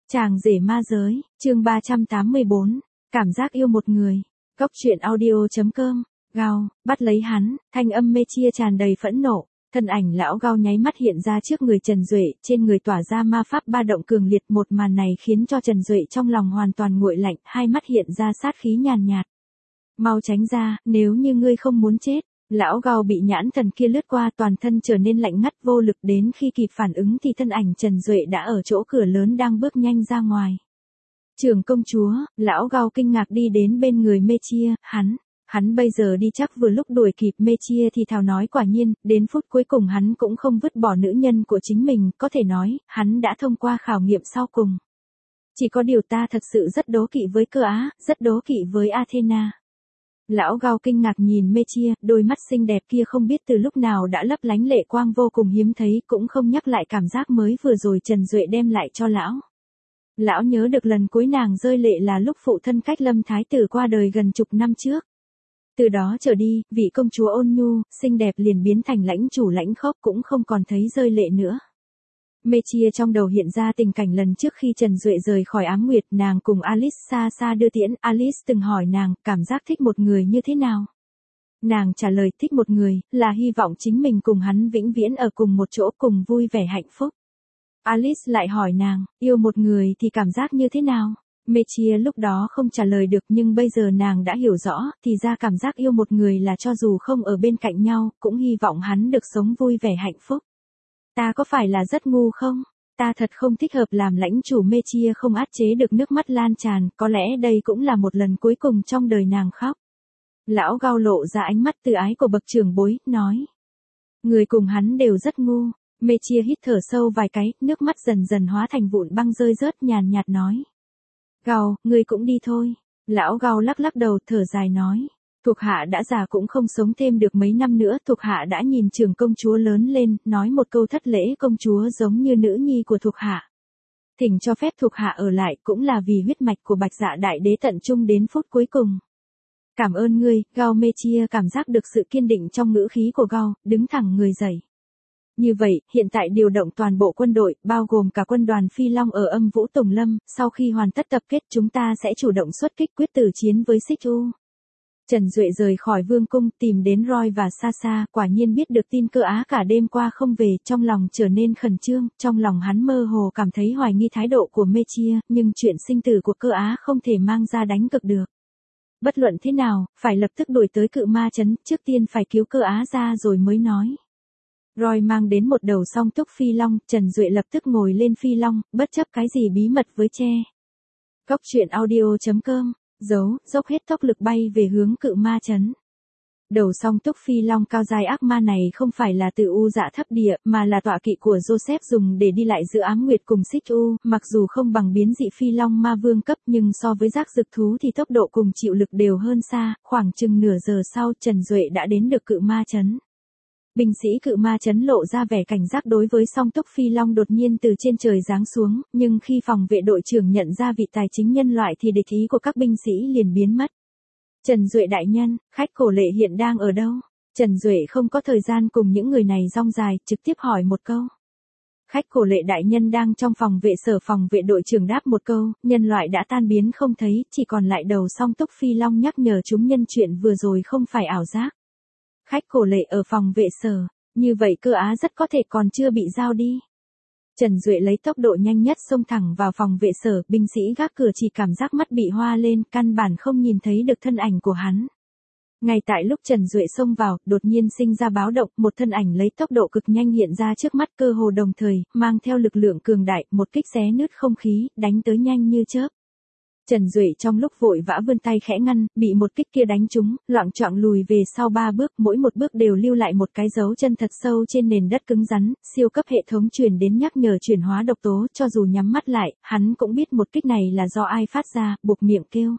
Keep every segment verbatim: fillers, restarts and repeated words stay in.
Chàng rể ma giới, chương ba trăm tám mươi bốn, cảm giác yêu một người. Cốc truyện audio chấm com, Gao, bắt lấy hắn, thanh âm mê chia tràn đầy phẫn nộ. Thân ảnh lão Gao nháy mắt hiện ra trước người Trần Duệ, trên người tỏa ra ma pháp ba động cường liệt. Một màn này khiến cho Trần Duệ trong lòng hoàn toàn nguội lạnh, hai mắt hiện ra sát khí nhàn nhạt. Mau tránh ra, nếu như ngươi không muốn chết. Lão Gao bị nhãn thần kia lướt qua, toàn thân trở nên lạnh ngắt vô lực, đến khi kịp phản ứng thì thân ảnh Trần Duệ đã ở chỗ cửa lớn đang bước nhanh ra ngoài. Trưởng công chúa, lão Gao kinh ngạc đi đến bên người Mê Chia, hắn, hắn bây giờ đi chắc vừa lúc đuổi kịp. Mê Chia thì thào nói, quả nhiên, đến phút cuối cùng hắn cũng không vứt bỏ nữ nhân của chính mình, có thể nói, hắn đã thông qua khảo nghiệm sau cùng. Chỉ có điều ta thật sự rất đố kỵ với Cơ Á, rất đố kỵ với Athena. Lão Gao kinh ngạc nhìn Mê Chia, đôi mắt xinh đẹp kia không biết từ lúc nào đã lấp lánh lệ quang vô cùng hiếm thấy, cũng không nhắc lại cảm giác mới vừa rồi Trần Duệ đem lại cho lão. Lão nhớ được lần cuối nàng rơi lệ là lúc phụ thân Cách Lâm Thái tử qua đời gần chục năm trước. Từ đó trở đi, vị công chúa ôn nhu, xinh đẹp liền biến thành lãnh chủ lãnh khốc, cũng không còn thấy rơi lệ nữa. Mê Chia trong đầu hiện ra tình cảnh lần trước khi Trần Duệ rời khỏi Ám Nguyệt, nàng cùng Alice xa xa đưa tiễn. Alice từng hỏi nàng, cảm giác thích một người như thế nào? Nàng trả lời, thích một người, là hy vọng chính mình cùng hắn vĩnh viễn ở cùng một chỗ, cùng vui vẻ hạnh phúc. Alice lại hỏi nàng, yêu một người thì cảm giác như thế nào? Mê Chia lúc đó không trả lời được, nhưng bây giờ nàng đã hiểu rõ, thì ra cảm giác yêu một người là cho dù không ở bên cạnh nhau, cũng hy vọng hắn được sống vui vẻ hạnh phúc. Ta có phải là rất ngu không? Ta thật không thích hợp làm lãnh chủ. Mê Chia không át chế được nước mắt lan tràn, có lẽ đây cũng là một lần cuối cùng trong đời nàng khóc. Lão Gao lộ ra ánh mắt từ ái của bậc trưởng bối, nói. Người cùng hắn đều rất ngu. Mê Chia hít thở sâu vài cái, nước mắt dần dần hóa thành vụn băng rơi rớt, nhàn nhạt nói. Gao, ngươi cũng đi thôi. Lão Gao lắc lắc đầu, thở dài nói. Thuộc hạ đã già cũng không sống thêm được mấy năm nữa, thuộc hạ đã nhìn trưởng công chúa lớn lên, nói một câu thất lễ, công chúa giống như nữ nhi của thuộc hạ. Thỉnh cho phép thuộc hạ ở lại, cũng là vì huyết mạch của Bạch Dạ đại đế tận trung đến phút cuối cùng. Cảm ơn ngươi. Gao. Mê Chia cảm giác được sự kiên định trong ngữ khí của Gao, đứng thẳng người dậy. Như vậy, hiện tại điều động toàn bộ quân đội, bao gồm cả quân đoàn Phi Long ở Âm Vũ Tùng Lâm, sau khi hoàn tất tập kết chúng ta sẽ chủ động xuất kích quyết tử chiến với Xích U. Trần Duệ rời khỏi vương cung, tìm đến Roy và Sasha, quả nhiên biết được tin Cơ Á cả đêm qua không về, trong lòng trở nên khẩn trương, trong lòng hắn mơ hồ cảm thấy hoài nghi thái độ của Mê Chia, nhưng chuyện sinh tử của Cơ Á không thể mang ra đánh cược được. Bất luận thế nào, phải lập tức đuổi tới Cự Ma Trấn, trước tiên phải cứu Cơ Á ra rồi mới nói. Roy mang đến một đầu song túc phi long, Trần Duệ lập tức ngồi lên phi long, bất chấp cái gì bí mật với che. Cốc truyện audio chấm com, giấu, dốc hết tốc lực bay về hướng Cự Ma Trấn. Đầu song túc phi long cao dài ác ma này không phải là từ U Dạ thấp địa, mà là tọa kỵ của Joseph dùng để đi lại giữa Ám Nguyệt cùng Xích U, mặc dù không bằng biến dị phi long ma vương cấp nhưng so với giác dực thú thì tốc độ cùng chịu lực đều hơn xa, khoảng chừng nửa giờ sau Trần Duệ đã đến được Cự Ma Trấn. Binh sĩ Cự Ma Trấn lộ ra vẻ cảnh giác đối với song túc phi long đột nhiên từ trên trời giáng xuống, nhưng khi phòng vệ đội trưởng nhận ra vị tài chính nhân loại thì địch ý của các binh sĩ liền biến mất. Trần Duệ đại nhân, khách cổ lệ hiện đang ở đâu? Trần Duệ không có thời gian cùng những người này rong dài, trực tiếp hỏi một câu. Khách cổ lệ đại nhân đang trong phòng vệ sở. Phòng vệ đội trưởng đáp một câu, nhân loại đã tan biến không thấy, chỉ còn lại đầu song túc phi long nhắc nhở chúng nhân chuyện vừa rồi không phải ảo giác. Khách cổ lệ ở phòng vệ sở, như vậy Cơ Á rất có thể còn chưa bị giao đi. Trần Duệ lấy tốc độ nhanh nhất xông thẳng vào phòng vệ sở, binh sĩ gác cửa chỉ cảm giác mắt bị hoa lên, căn bản không nhìn thấy được thân ảnh của hắn. Ngay tại lúc Trần Duệ xông vào, đột nhiên sinh ra báo động, một thân ảnh lấy tốc độ cực nhanh hiện ra trước mắt, cơ hồ đồng thời, mang theo lực lượng cường đại, một kích xé nứt không khí, đánh tới nhanh như chớp. Trần Duệ trong lúc vội vã vươn tay khẽ ngăn, bị một kích kia đánh trúng, loạng choạng lùi về sau ba bước, mỗi một bước đều lưu lại một cái dấu chân thật sâu trên nền đất cứng rắn, siêu cấp hệ thống truyền đến nhắc nhở chuyển hóa độc tố, cho dù nhắm mắt lại, hắn cũng biết một kích này là do ai phát ra, buộc miệng kêu.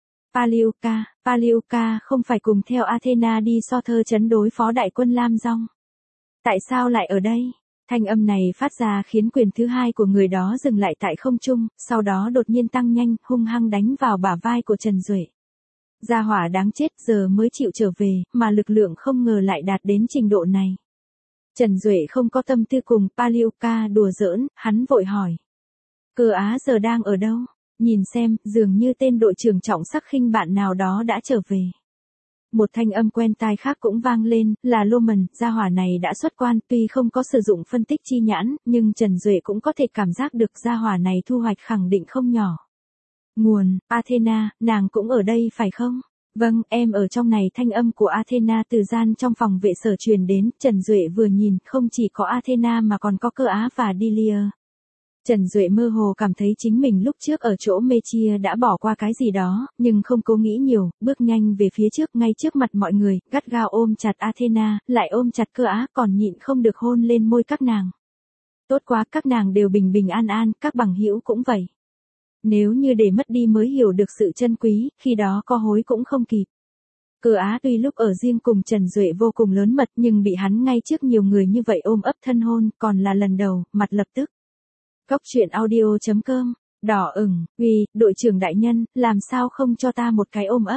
Paliuka, Paliuka không phải cùng theo Athena đi so thơ trấn đối phó đại quân Lam Dong. Tại sao lại ở đây? Thanh âm này phát ra khiến quyền thứ hai của người đó dừng lại tại không trung, sau đó đột nhiên tăng nhanh, hung hăng đánh vào bả vai của Trần Duệ. Gia hỏa đáng chết, giờ mới chịu trở về, mà lực lượng không ngờ lại đạt đến trình độ này. Trần Duệ không có tâm tư cùng Paliuka đùa giỡn, hắn vội hỏi. Cơ Á giờ đang ở đâu? Nhìn xem, dường như tên đội trưởng trọng sắc khinh bạn nào đó đã trở về. Một thanh âm quen tai khác cũng vang lên, là Loman, gia hỏa này đã xuất quan, tuy không có sử dụng phân tích chi nhãn, nhưng Trần Duệ cũng có thể cảm giác được gia hỏa này thu hoạch khẳng định không nhỏ. Nguồn, Athena, nàng cũng ở đây phải không? Vâng, em ở trong này. Thanh âm của Athena từ gian trong phòng vệ sở truyền đến, Trần Duệ vừa nhìn, không chỉ có Athena mà còn có Cơ Á và Delia. Trần Duệ mơ hồ cảm thấy chính mình lúc trước ở chỗ Mechia đã bỏ qua cái gì đó, nhưng không cố nghĩ nhiều, bước nhanh về phía trước ngay trước mặt mọi người, gắt gao ôm chặt Athena, lại ôm chặt Cơ Á, còn nhịn không được hôn lên môi các nàng. Tốt quá, các nàng đều bình bình an an, các bằng hữu cũng vậy. Nếu như để mất đi mới hiểu được sự trân quý, khi đó có hối cũng không kịp. Cơ Á tuy lúc ở riêng cùng Trần Duệ vô cùng lớn mật nhưng bị hắn ngay trước nhiều người như vậy ôm ấp thân hôn, còn là lần đầu, mặt lập tức. Cốc truyện audio chấm com, đỏ ửng, uy, đội trưởng đại nhân, làm sao không cho ta một cái ôm ấp.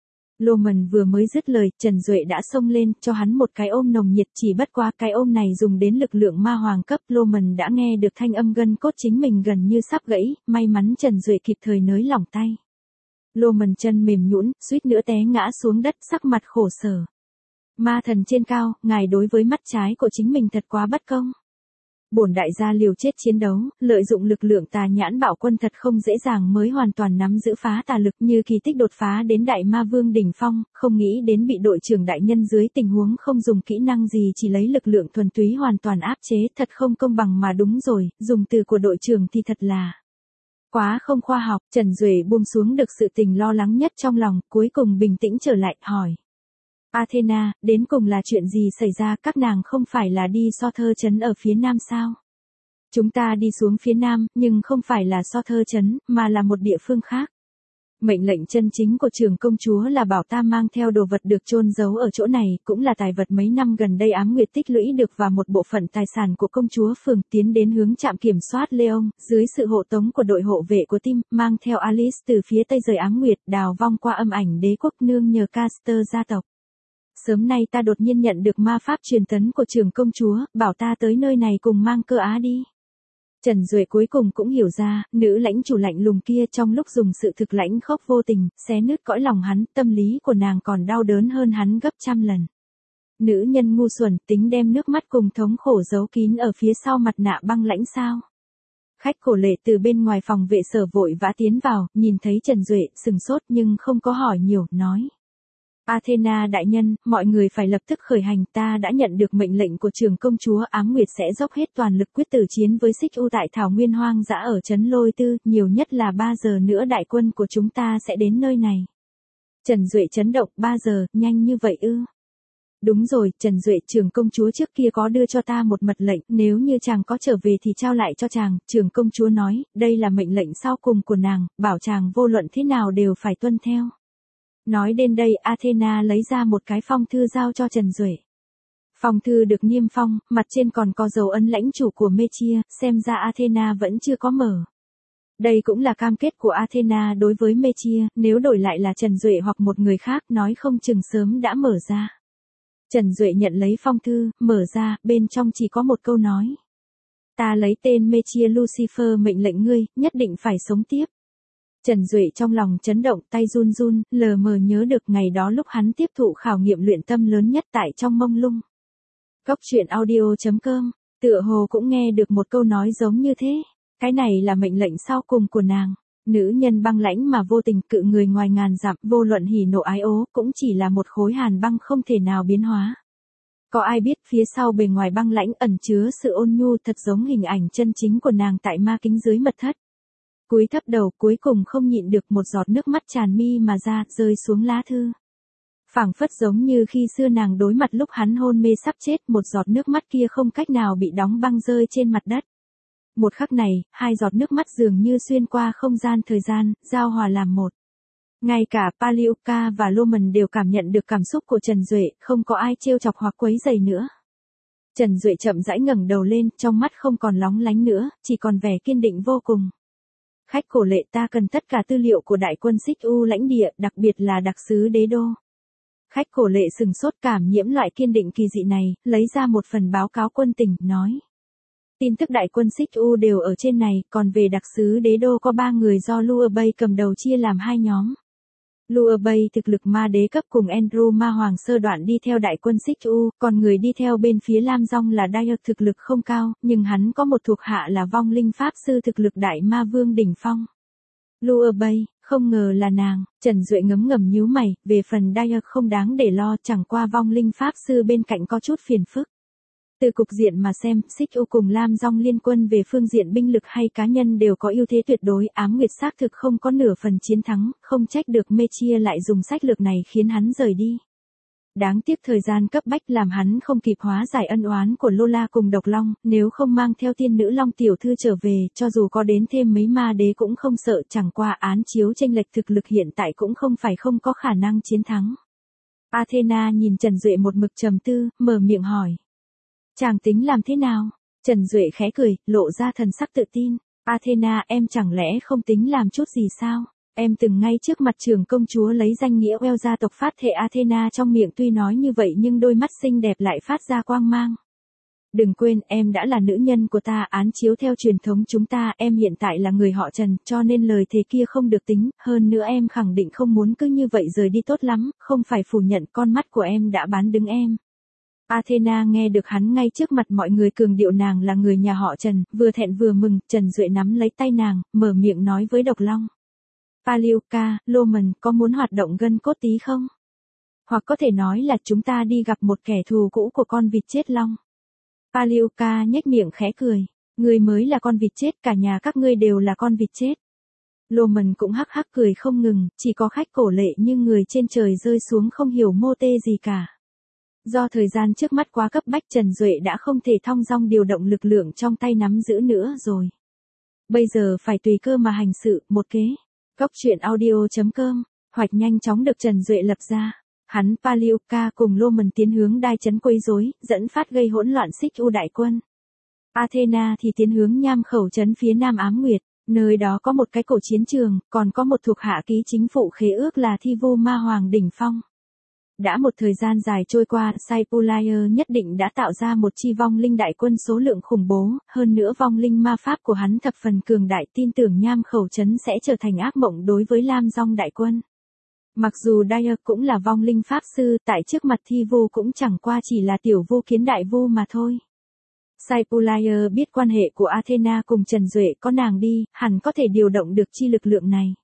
Loman vừa mới dứt lời, Trần Duệ đã xông lên, cho hắn một cái ôm nồng nhiệt, chỉ bất quá cái ôm này dùng đến lực lượng ma hoàng cấp. Loman đã nghe được thanh âm gân cốt chính mình gần như sắp gãy, may mắn Trần Duệ kịp thời nới lỏng tay. Loman chân mềm nhũn, suýt nữa té ngã xuống đất, sắc mặt khổ sở. Ma thần trên cao, ngài đối với mắt trái của chính mình thật quá bất công. Bổn đại gia liều chết chiến đấu, lợi dụng lực lượng tà nhãn bảo quân thật không dễ dàng mới hoàn toàn nắm giữ phá tà lực, như kỳ tích đột phá đến đại ma vương đỉnh phong, không nghĩ đến bị đội trưởng đại nhân dưới tình huống không dùng kỹ năng gì chỉ lấy lực lượng thuần túy hoàn toàn áp chế, thật không công bằng mà. Đúng rồi, dùng từ của đội trưởng thì thật là quá không khoa học. Trần Duệ buông xuống được sự tình lo lắng nhất trong lòng, cuối cùng bình tĩnh trở lại, hỏi. Athena, đến cùng là chuyện gì xảy ra, các nàng không phải là đi So Thơ trấn ở phía nam sao? Chúng ta đi xuống phía nam, nhưng không phải là So Thơ trấn, mà là một địa phương khác. Mệnh lệnh chân chính của trưởng công chúa là bảo ta mang theo đồ vật được chôn giấu ở chỗ này, cũng là tài vật mấy năm gần đây Ám Nguyệt tích lũy được và một bộ phận tài sản của công chúa phường, tiến đến hướng trạm kiểm soát Leon, dưới sự hộ tống của đội hộ vệ của Tim, mang theo Alice từ phía tây rời Ám Nguyệt, đào vong qua Âm Ảnh Đế quốc nương nhờ Caster gia tộc. Sớm nay ta đột nhiên nhận được ma pháp truyền tấn của trưởng công chúa, bảo ta tới nơi này cùng mang Cơ Á đi. Trần Duệ cuối cùng cũng hiểu ra, nữ lãnh chủ lạnh lùng kia trong lúc dùng sự thực lãnh khốc vô tình, xé nứt cõi lòng hắn, tâm lý của nàng còn đau đớn hơn hắn gấp trăm lần. Nữ nhân ngu xuẩn, tính đem nước mắt cùng thống khổ giấu kín ở phía sau mặt nạ băng lãnh sao. Khách khổ lệ từ bên ngoài phòng vệ sở vội vã tiến vào, nhìn thấy Trần Duệ, sừng sốt nhưng không có hỏi nhiều, nói. Athena đại nhân, mọi người phải lập tức khởi hành, ta đã nhận được mệnh lệnh của trưởng công chúa, Ám Nguyệt sẽ dốc hết toàn lực quyết tử chiến với Xích U tại thảo nguyên hoang dã ở trấn Lôi Tư, nhiều nhất là ba giờ nữa đại quân của chúng ta sẽ đến nơi này. Trần Duệ chấn động, ba giờ, nhanh như vậy ư? Đúng rồi, Trần Duệ, trưởng công chúa trước kia có đưa cho ta một mật lệnh, nếu như chàng có trở về thì trao lại cho chàng, trưởng công chúa nói, đây là mệnh lệnh sau cùng của nàng, bảo chàng vô luận thế nào đều phải tuân theo. Nói đến đây, Athena lấy ra một cái phong thư giao cho Trần Duệ. Phong thư được niêm phong, mặt trên còn có dấu ấn lãnh chủ của Mechia, xem ra Athena vẫn chưa có mở. Đây cũng là cam kết của Athena đối với Mechia, nếu đổi lại là Trần Duệ hoặc một người khác nói không chừng sớm đã mở ra. Trần Duệ nhận lấy phong thư, mở ra, bên trong chỉ có một câu nói. Ta lấy tên Mechia Lucifer mệnh lệnh ngươi, nhất định phải sống tiếp. Trần Duệ trong lòng chấn động, tay run run, lờ mờ nhớ được ngày đó lúc hắn tiếp thụ khảo nghiệm luyện tâm lớn nhất tại trong mông lung. Cốc truyện audio chấm com, tựa hồ cũng nghe được một câu nói giống như thế. Cái này là mệnh lệnh sau cùng của nàng. Nữ nhân băng lãnh mà vô tình, cự người ngoài ngàn dặm, vô luận hỉ nộ ái ố, cũng chỉ là một khối hàn băng không thể nào biến hóa. Có ai biết phía sau bề ngoài băng lãnh ẩn chứa sự ôn nhu, thật giống hình ảnh chân chính của nàng tại ma kính dưới mật thất. Cúi thấp đầu, cuối cùng không nhịn được, một giọt nước mắt tràn mi mà ra, rơi xuống lá thư. Phảng phất giống như khi xưa nàng đối mặt lúc hắn hôn mê sắp chết, một giọt nước mắt kia không cách nào bị đóng băng rơi trên mặt đất. Một khắc này, hai giọt nước mắt dường như xuyên qua không gian thời gian, giao hòa làm một. Ngay cả Palioka và Loman đều cảm nhận được cảm xúc của Trần Duệ, không có ai trêu chọc hoặc quấy rầy nữa. Trần Duệ chậm rãi ngẩng đầu lên, trong mắt không còn lóng lánh nữa, chỉ còn vẻ kiên định vô cùng. Khách cổ lệ, ta cần tất cả tư liệu của đại quân Xích U lãnh địa, đặc biệt là đặc sứ đế đô. Khách cổ lệ sừng sốt, cảm nhiễm loại kiên định kỳ dị này, lấy ra một phần báo cáo quân tình, nói. Tin tức đại quân Xích U đều ở trên này, còn về đặc sứ đế đô có ba người do Luobei cầm đầu chia làm hai nhóm. Luobei thực lực ma đế cấp cùng Andrew ma hoàng sơ đoạn đi theo đại quân Xích U, còn người đi theo bên phía Lam Dong là Dyer thực lực không cao, nhưng hắn có một thuộc hạ là vong linh pháp sư thực lực đại ma vương đỉnh phong. Luobei, không ngờ là nàng, Trần Duệ ngấm ngầm nhíu mày, về phần Dyer không đáng để lo, chẳng qua vong linh pháp sư bên cạnh có chút phiền phức. Từ cục diện mà xem, Xích U cùng Lam Dong liên quân về phương diện binh lực hay cá nhân đều có ưu thế tuyệt đối, Ám Nguyệt xác thực không có nửa phần chiến thắng, không trách được Mechia lại dùng sách lược này khiến hắn rời đi. Đáng tiếc thời gian cấp bách làm hắn không kịp hóa giải ân oán của Lola cùng Độc Long, nếu không mang theo tiên nữ Long tiểu thư trở về, cho dù có đến thêm mấy ma đế cũng không sợ, chẳng qua án chiếu chênh lệch thực lực hiện tại cũng không phải không có khả năng chiến thắng. Athena nhìn Trần Duệ một mực trầm tư, mở miệng hỏi. Chàng tính làm thế nào? Trần Duệ khẽ cười, lộ ra thần sắc tự tin. Athena, em chẳng lẽ không tính làm chút gì sao? Em từng ngay trước mặt trưởng công chúa lấy danh nghĩa Well gia tộc phát thệ. Athena trong miệng tuy nói như vậy nhưng đôi mắt xinh đẹp lại phát ra quang mang. Đừng quên, em đã là nữ nhân của ta, án chiếu theo truyền thống chúng ta, em hiện tại là người họ Trần, cho nên lời thề kia không được tính, hơn nữa em khẳng định không muốn cứ như vậy rời đi tốt lắm, không phải phủ nhận con mắt của em đã bán đứng em. Athena nghe được hắn ngay trước mặt mọi người cường điệu nàng là người nhà họ Trần, vừa thẹn vừa mừng, Trần Duệ nắm lấy tay nàng, mở miệng nói với Độc Long. Palioka, Loman, có muốn hoạt động gân cốt tí không? Hoặc có thể nói là chúng ta đi gặp một kẻ thù cũ của con vịt chết Long. Palioka nhếch miệng khẽ cười, ngươi mới là con vịt chết, cả nhà các ngươi đều là con vịt chết. Loman cũng hắc hắc cười không ngừng, chỉ có khách cổ lệ nhưng người trên trời rơi xuống không hiểu mô tê gì cả. Do thời gian trước mắt quá cấp bách, Trần Duệ đã không thể thong dong điều động lực lượng trong tay nắm giữ nữa rồi. Bây giờ phải tùy cơ mà hành sự, một kế. Góc truyện audio chấm com, hoạch nhanh chóng được Trần Duệ lập ra. Hắn Palioka cùng Loman tiến hướng đai trấn quấy rối, dẫn phát gây hỗn loạn Xích U đại quân. Athena thì tiến hướng Nham Khẩu trấn phía nam Ám Nguyệt, nơi đó có một cái cổ chiến trường, còn có một thuộc hạ ký chính phụ khế ước là Thi Vu Ma Hoàng đỉnh phong. Đã một thời gian dài trôi qua, Saipulayer nhất định đã tạo ra một chi vong linh đại quân số lượng khủng bố, hơn nữa vong linh ma pháp của hắn thập phần cường đại, tin tưởng Nham Khẩu trấn sẽ trở thành ác mộng đối với Lam Dong đại quân. Mặc dù Dyer cũng là vong linh pháp sư, tại trước mặt Thi Vu cũng chẳng qua chỉ là tiểu vu kiến đại vu mà thôi. Saipulayer biết quan hệ của Athena cùng Trần Duệ, có nàng đi, hẳn có thể điều động được chi lực lượng này.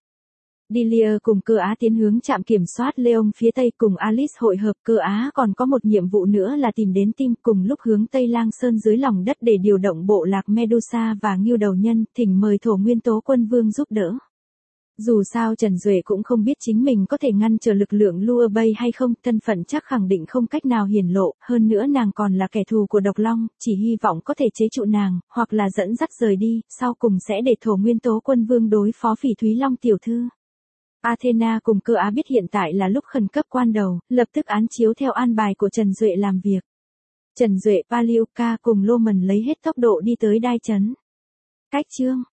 Delia cùng Cơ Á tiến hướng trạm kiểm soát Leon phía tây cùng Alice hội hợp. Cơ Á còn có một nhiệm vụ nữa là tìm đến Tim, cùng lúc hướng Tây Lang Sơn dưới lòng đất để điều động bộ lạc Medusa và Ngưu Đầu Nhân, thỉnh mời Thổ Nguyên Tố Quân Vương giúp đỡ. Dù sao Trần Duệ cũng không biết chính mình có thể ngăn trở lực lượng Luobei hay không, thân phận chắc khẳng định không cách nào hiển lộ, hơn nữa nàng còn là kẻ thù của Độc Long, chỉ hy vọng có thể chế trụ nàng, hoặc là dẫn dắt rời đi, sau cùng sẽ để Thổ Nguyên Tố Quân Vương đối phó Phỉ Thúy Long tiểu thư. Athena cùng Cơ Á biết hiện tại là lúc khẩn cấp quan đầu, lập tức án chiếu theo an bài của Trần Duệ làm việc. Trần Duệ, Palioka cùng Loman lấy hết tốc độ đi tới đai trấn. Cách chương